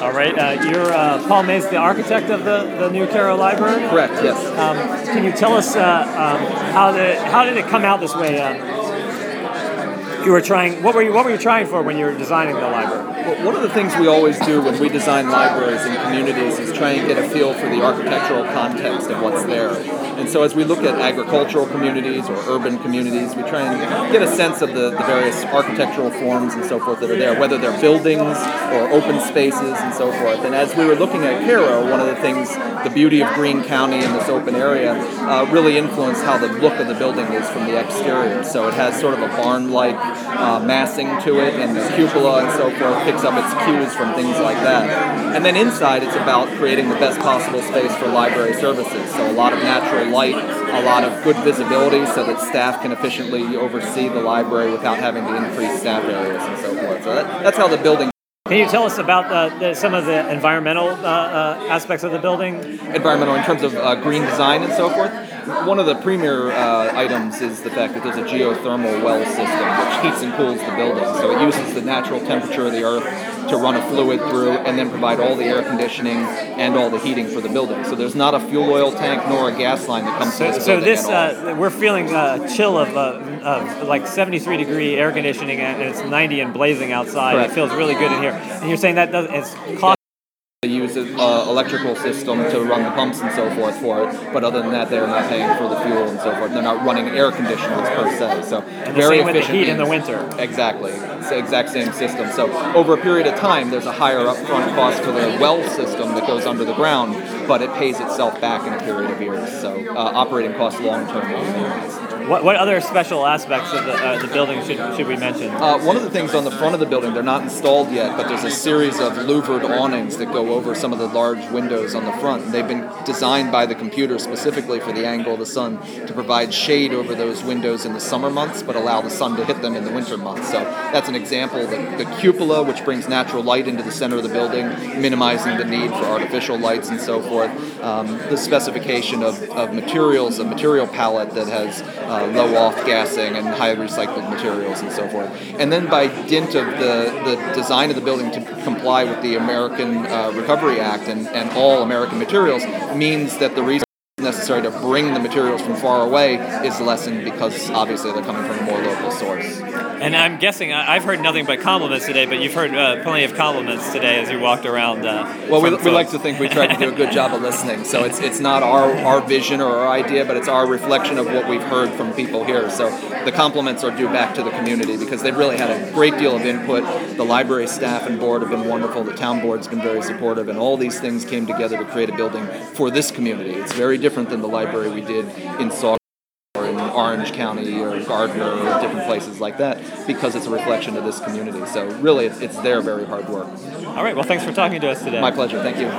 All right. You're Paul Mays, the architect of the new Cairo Library? Correct, yes. Can you tell us how did it come out this way? What were you trying for when you were designing the library? Well, one of the things we always do when we design libraries in communities is try and get a feel for the architectural context of what's there. And so as we look at agricultural communities or urban communities, we try and get a sense of the various architectural forms and so forth that are there, whether they're buildings or open spaces and so forth. And as we were looking at Cairo, one of the things, the beauty of Greene County and this open area really influenced how the look of the building is from the exterior. So it has sort of a barn-like massing to it, and the cupola and so forth picks up its cues from things like that. And then inside, it's about creating the best possible space for library services. So a lot of natural light, a lot of good visibility so that staff can efficiently oversee the library without having to increase staff areas and so forth. So that's how the building. Can you tell us about some of the environmental aspects of the building? Environmental in terms of green design and so forth? One of the premier items is the fact that there's a geothermal well system which heats and cools the building. So it uses the natural temperature of the earth to run a fluid through and then provide all the air conditioning and all the heating for the building. So there's not a fuel oil tank nor a gas line that comes to this building at all. We're feeling a chill of like 73-degree air conditioning, and it's 90 and blazing outside. Correct. It feels really good in here. And you're saying that it's cost. They use an electrical system to run the pumps and so forth for it, but other than that, they're not paying for the fuel and so forth. They're not running air conditioners per se. So and very the same efficient. With the heat in the winter. Exactly, it's the exact same system. So over a period of time, there's a higher upfront cost for the well system that goes under the ground, but it pays itself back in a period of years. So operating costs long term will be minimized. What other special aspects of the building should we mention? One of the things on the front of the building, they're not installed yet, but there's a series of louvered awnings that go over some of the large windows on the front. And they've been designed by the computer specifically for the angle of the sun to provide shade over those windows in the summer months, but allow the sun to hit them in the winter months. So that's an example. The cupola, which brings natural light into the center of the building, minimizing the need for artificial lights and so forth. The specification of materials, a material palette that has low off-gassing and high recycled materials and so forth. And then by dint of the design of the building to comply with the American Recovery Act and all American materials means that the resources necessary to bring the materials from far away is lessened because obviously they're coming from a more local source. And I'm guessing, I've heard nothing but compliments today, but you've heard plenty of compliments today as you walked around. Well, we like to think we tried to do a good job of listening. So it's not our vision or our idea, but it's our reflection of what we've heard from people here. So the compliments are due back to the community because they've really had a great deal of input. The library staff and board have been wonderful. The town board's been very supportive, and all these things came together to create a building for this community. It's very different than the library we did in Sauk or in Orange County or Gardner or different places like that because it's a reflection of this community. So really, it's their very hard work. All right. Well, thanks for talking to us today. My pleasure. Thank you.